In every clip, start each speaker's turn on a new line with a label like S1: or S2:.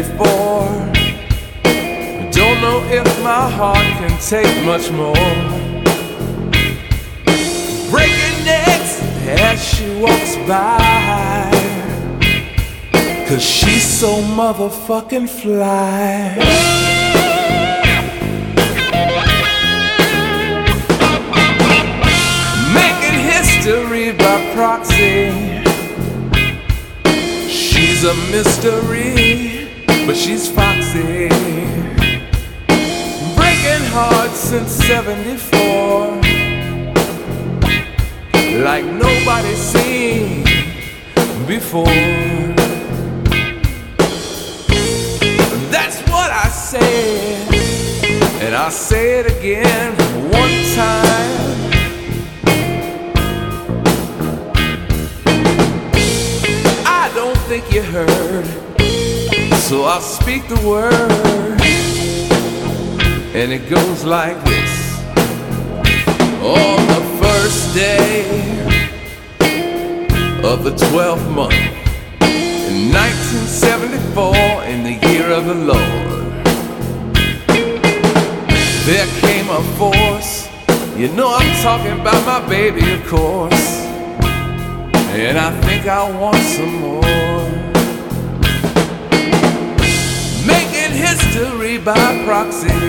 S1: 1974. Don't know if my heart can take much more. Breaking necks as she walks by, 'cause she's so motherfucking fly. Making history by proxy. She's a mystery, but she's foxy. Breaking hearts since 74, like nobody's seen before. That's what I said, and I'll say it again one time. I don't think you heard, so I'll speak the word, and it goes like this. On the first day of the 12th month in 1974, in the year of the Lord, there came a force. You know I'm talking about my baby, of course, and I think I want some more. Making history by proxy.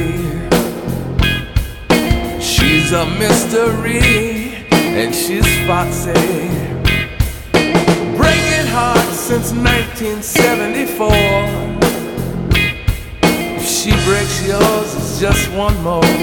S1: She's a mystery, and she's foxy. Breaking hearts since 1974. If she breaks yours, it's just one more.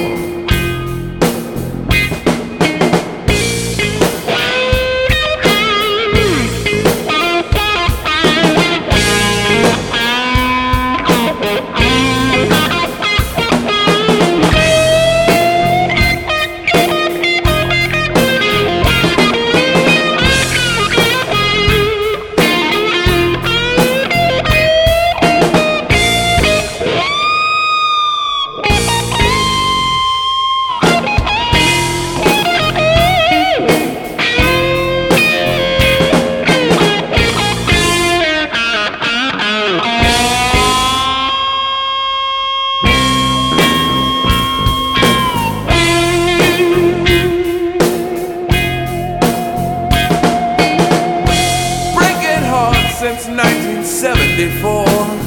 S1: Since 1974.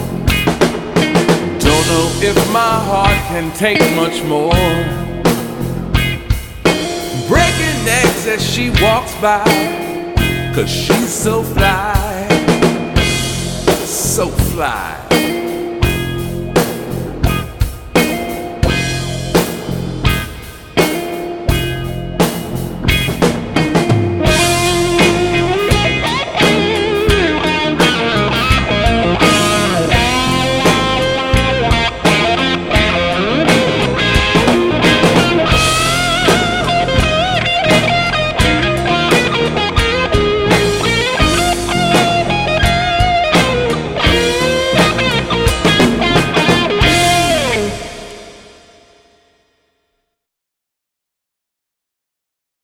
S1: Don't know if my heart can take much more. Breaking necks as she walks by, 'cause she's so fly, so fly.